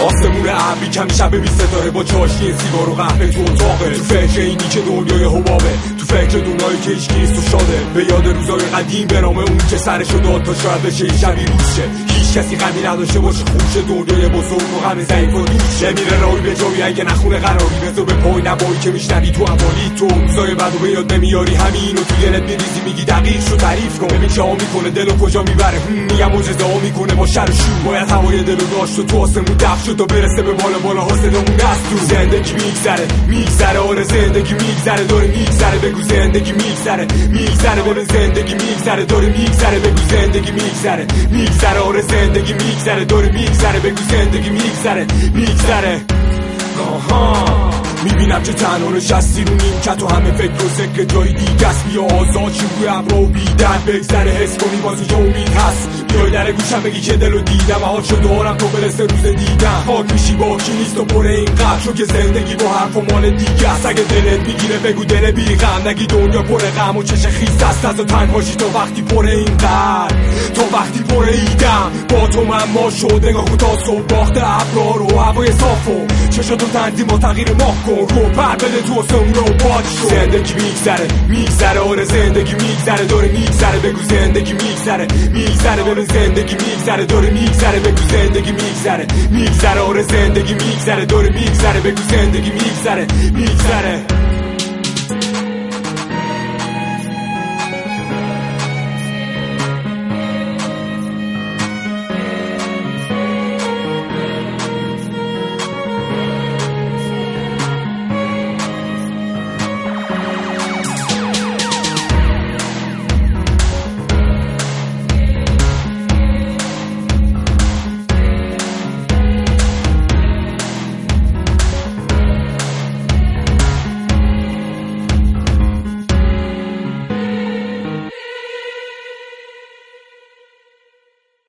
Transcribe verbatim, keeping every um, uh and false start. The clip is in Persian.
آسمون ابری کم شب بی ستاره با چاشنی سیگار و قهوه تو اتاقه، تو فکر اینی که دنیای حبابه، تو فکر دنیایی که هیچ کیست و شاده، به یاد روزای قدیم به نام اون که سرشو داد تا شاید بشه شبی روز شه، هیچ کسی غمی نداشته باشه خوشه، دنیای بزرگ و غم ضعیف و دوشه، میره راهی به جایی اگه نخونه قراری بذار به پای نبایی که میشنوی تو حوالی تو روزای بعدو به یاد نمیاری همین و تو دلت میریزی میگی دقیق شو تعریف کن، ببین چه ها میکنه دلو کجا میبره، میگم معجزه ها میکنه با شر و شور، باید هوای دلو داشت و تو آسمون دفع شد تا برسه به بالا بالا ها صدامون دست تو زندگی میگذره میگذره آره زندگی میگذره داره میگذره بگو زندگی میگذره میگذره ببین زندگی میگذره داره میگذره بگو زندگی میگذره میگذره آره زندگی میگذره داره میگذره بگو زندگی میگذره میگذره آها میبینم که تنها نشستی رو نیمکت و همه فکر و ذکر جای دیگه است، بیا آزاد شو روی ابرا و بیدن بگذره حس کنی واسه که امید هست، بیای در گوشم بگی که دلو دیدم حال شد دارم تو برسه روز دیدم پاک میشی با کی نیست و پر این قد چون که زندگی با حرف و مال دیگه است، اگه دلت میگیره بگو دل بی غم نگی دنیا پر غم و چش خیس است از تنهاشی تا وقتی پر این قد تا وقتی پر ایدم با تو من ما شد نگاه کن تا صبح باخته ابرا رو هوای صافو چشاتو تنظیم و تغییر ماه کن رو پر بده تو آسمون رو پاک شو، زندگی میگذره میگذره آره زندگی میگذره داره میگذره بگو زندگی میگذره میگذره ببین زندگی میگذره داره میگذره بگو زندگی میگذره میگذره آره زندگی میگذره داره میگذره بگو زندگی میگذره میگذره